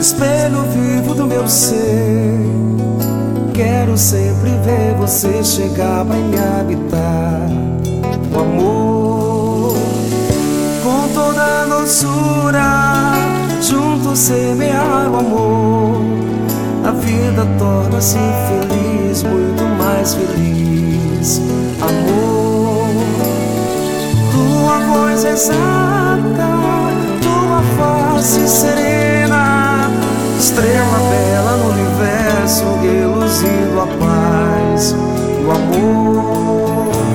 espelho vivo do meu ser. Quero sempre ver você chegar pra me habitar. O amor, com toda a doçura, juntos semear o amor. A vida torna-se feliz, muito mais feliz. Amor, tua voz exata, tua face serena, estrela bela no universo, reluzindo a paz e o amor.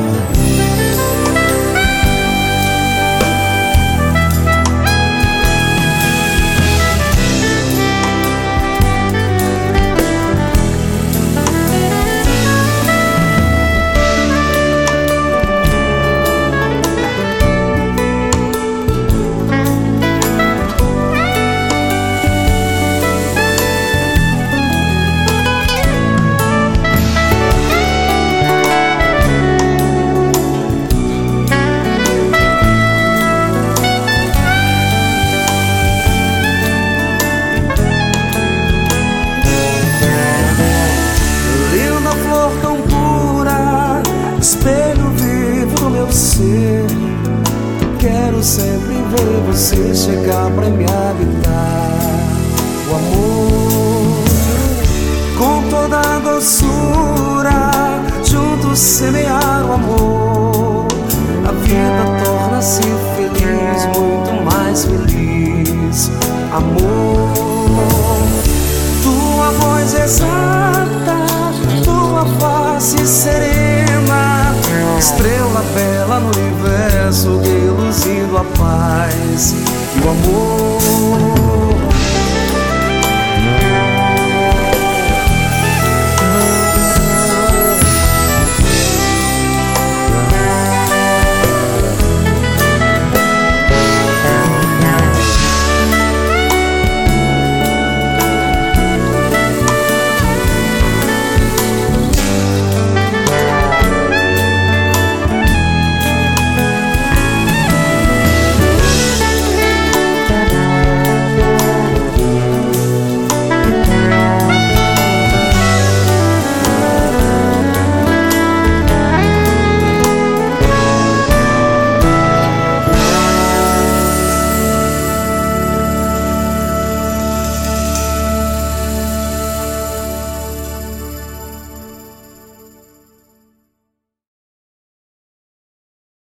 Espelho vivo do meu ser, quero sempre ver você chegar pra me habitar. O amor, com toda a doçura, juntos semear o amor. A vida torna-se feliz, muito mais feliz. Amor, tua voz exata, tua face serena, estrela bela no universo, reluzindo a paz e o amor.